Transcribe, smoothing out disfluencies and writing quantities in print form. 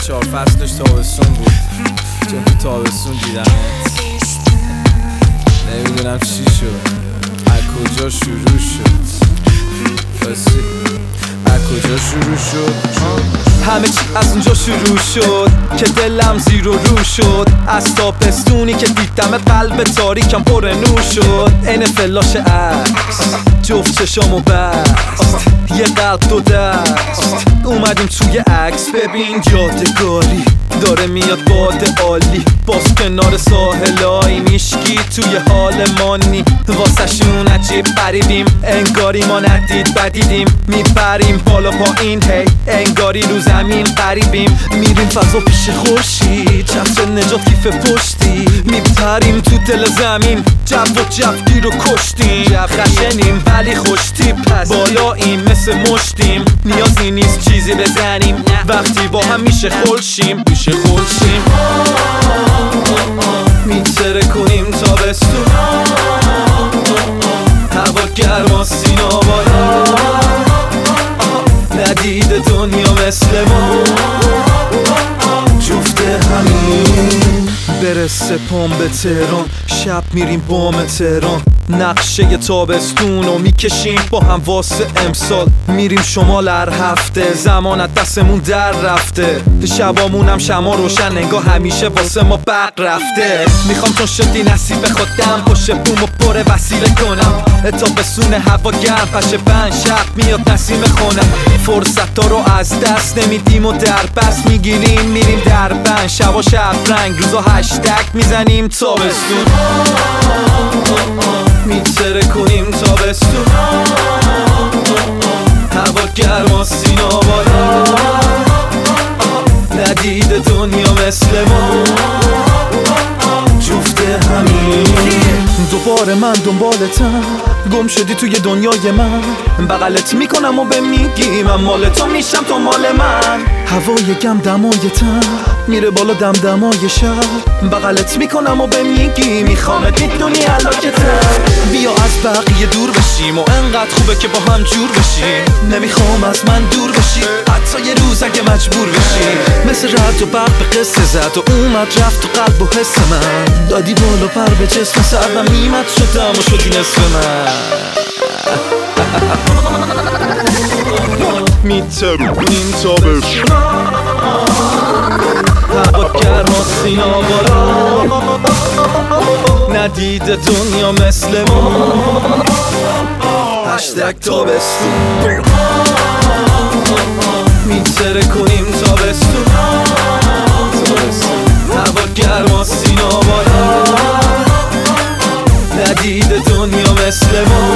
4 فصلش تابستون بود، چون تو تابستون دیدمت. نمیدونم چی شد، از کجا شروع شد، از کجا شروع شد. همه چی از اونجا شروع شد که دلم زیر و رو شد. از تابستونی که دیدم قلب تاریکم پر نور شد. این فلاش عکس جفت چشام و بست، یه قلب دو دست. اومدیم توی عکس، ببین یادگاری داره میاد باد عالی. باز کنار ساحلای میشکی توی حال مانی. واسه شون عجیب غریبیم، انگاری ما ندید بدیدیم. میپریم بالا پایین هی، انگاری رو زمین قریبیم. میریم فضا پیش خورشید، چتر نجات کیف پشتی. میپریم تو دل زمین، جو و جفگی رو کشتیم. جو خشنیم ولی خوش تیپ هستیم، بالاییم مثل مشتیم. نیازی نیست چیزی بزنیم، وقتی با هم میشه خلشیم. میتره کنیم تابستون، هوا گرما سینا بالا. ندید دنیا مثل ما، جفت همین. برسه پام به تهران، شب میریم بام تهران. نقشه تابستون رو میکشیم با هم واسه امسال. میریم شمال هر هفته، زمان از دستمون در رفته. شبامونم شما روشن، انگار همیشه واسه ما برق رفته. میخوام چون شدی نصیب خودم، پشت بومو پر وسیله کنم. تابستون هوا گرم، پشه بند شب میاد نسیم خونم. فرصت ها رو از دست نمیدیم و در بست میگیریم. میریم در بند، شب و شب رنگ، روزا هشتگ میزنیم تابستون. میتره کنیم تابستون، هوا گرما سینا بالا. ندید دنیا مثل ما، جفت همین. دوباره من دنبالتم، گم شدی توی دنیای من. بغلت میکنم و به میگی من مال تو میشم تو مال من. هوای گم دمایتم میره بالا دمدمای شب. بغلت میکنم و به میگی میخوامت میدونی علاکتم. بیا از بقیه دور بشیم و انقدر خوبه که با هم جور بشیم. نمیخوام از من دور بشی، حتی یه روز اگه مجبور بشی. مثل رد و برق به قصه زد و اومد رفت تو قلب و حس من. دادی بالا پر به جسم سرم میمد شدم و شدی نصف من. میترونیم تابستون، هوا گرما سینا بالا. ندید دنیا مثل ما، هشتگ تابستون. میتره کنیم تابستون، هوا گرما سینا بالا. ندید دنیا مثل ما،